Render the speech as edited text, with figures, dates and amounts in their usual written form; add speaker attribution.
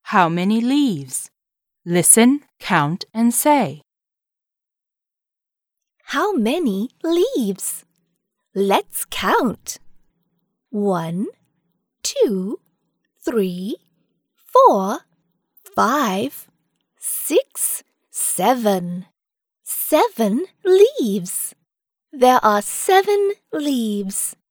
Speaker 1: How many leaves? Listen, count, and say.
Speaker 2: How many leaves? Let's count. 1, 2, 3, 4, 5, 6, 7. 7 leaves. There are 7 leaves.